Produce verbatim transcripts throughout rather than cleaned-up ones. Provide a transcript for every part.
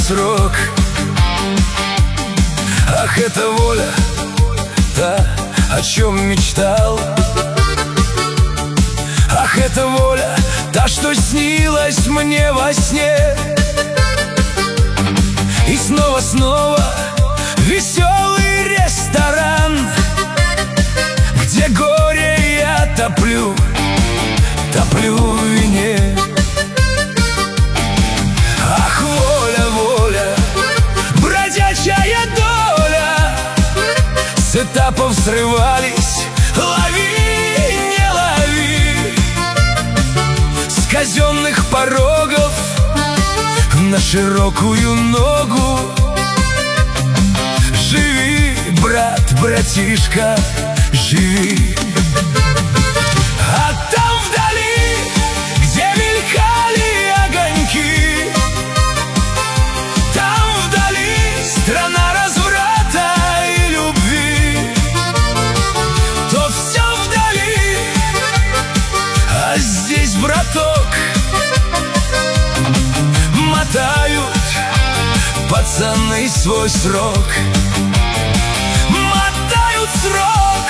срок. Ах, это воля, та, о чем мечтал. Ах, это воля, та, что снилась мне во сне. И снова-снова веселый ресторан, где горе я топлю, топлю в вине. Ах, воля, воля, бродячая доля, с этапов срывались, лови, не лови. С казенных порогов на широкую ногу. Живи, брат, братишка, живи. А там вдали, где мелькали огоньки, там вдали страна разврата и любви. То все вдали, а здесь, браток, мотают пацаны свой срок. Мотают срок.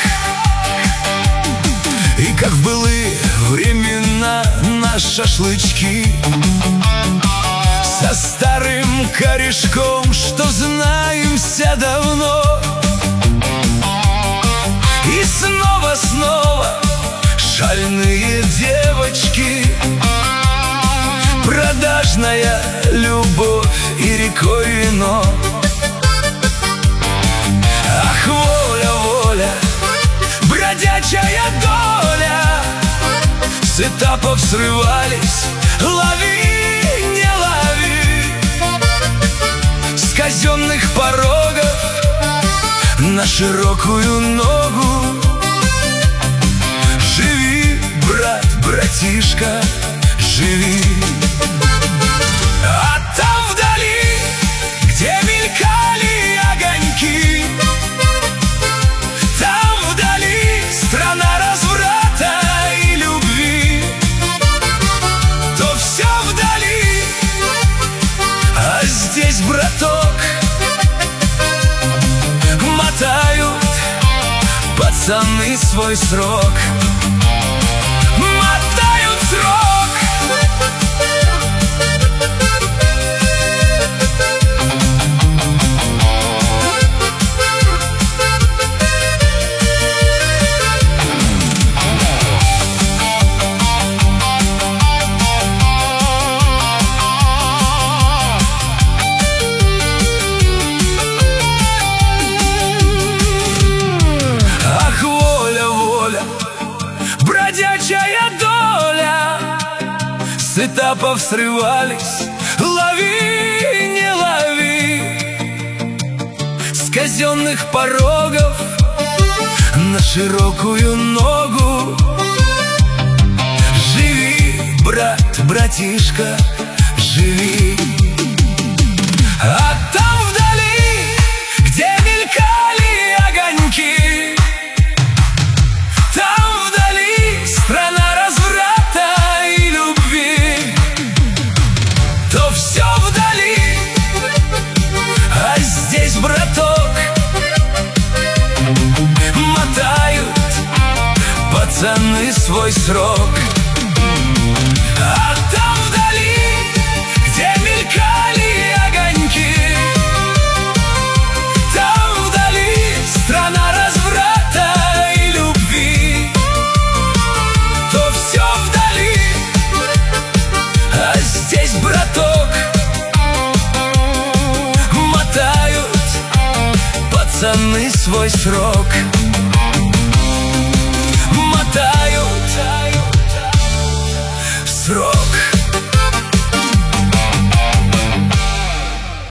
И как в былые времена на шашлычки со старым корешком, что знаемся давно. И снова-снова шальные девочки, продажная любовь и рекой вино. Ах, воля, воля, бродячая доля, с этапов срывались, лови, не лови. С казенных порогов на широкую ногу. Живи, брат, братишка, живи. А там вдали, где мелькали огоньки, там вдали страна разврата и любви. То все вдали, а здесь, браток, мотают пацаны свой срок. Мотают срок. Бродячая доля, с этапов срывались, лови, не лови. С казенных порогов на широкую ногу. Живи, брат, братишка, живи. А там вдали, где мелькали огоньки, страна разврата и любви. То все вдали, а здесь, браток, мотают пацаны свой срок. А там вдали, где мелькали огоньки, там вдали страна разврата и любви. То все вдали, а здесь, браток, мотают пацаны свой срок.